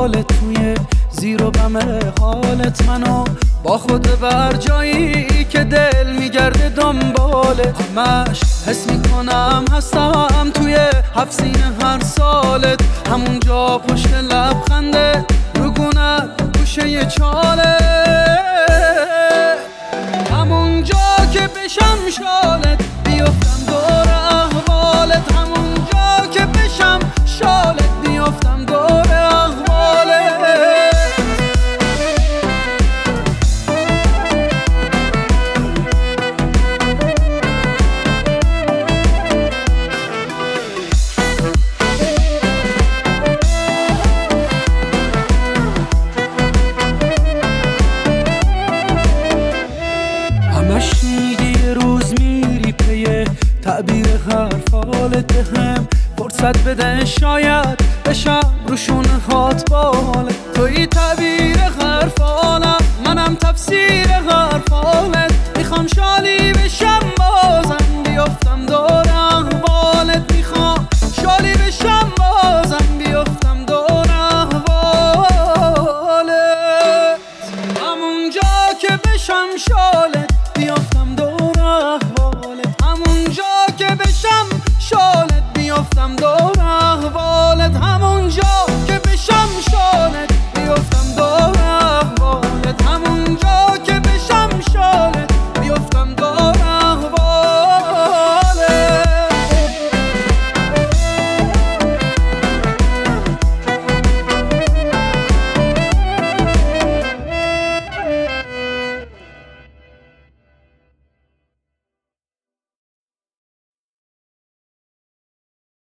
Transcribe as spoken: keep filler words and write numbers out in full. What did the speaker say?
حالت توی زیر و بم حالت منو با خود بر جایی که دل میگرده دنبالت همش حس میکنم هستم توی هفت سینه هر سالت همونجا پشت لبخنده رگونت گوشه چاله همونجا که بشم شالت بیفتم دور احوالت همونجا که بشم شالت بیفتم دور احوالت همش میگی یه روز میری پیه تعبیر حرفالت بهم فرصت بده شاید بشم روشون هات بالت توی تعبیر حرفالم منم تفسیر حرفالت میخوام شالی بشم بازم بیفتم دور احوالت میخوام شالی بشم بازم بیفتم دور احوالت همونجا که بشم شالت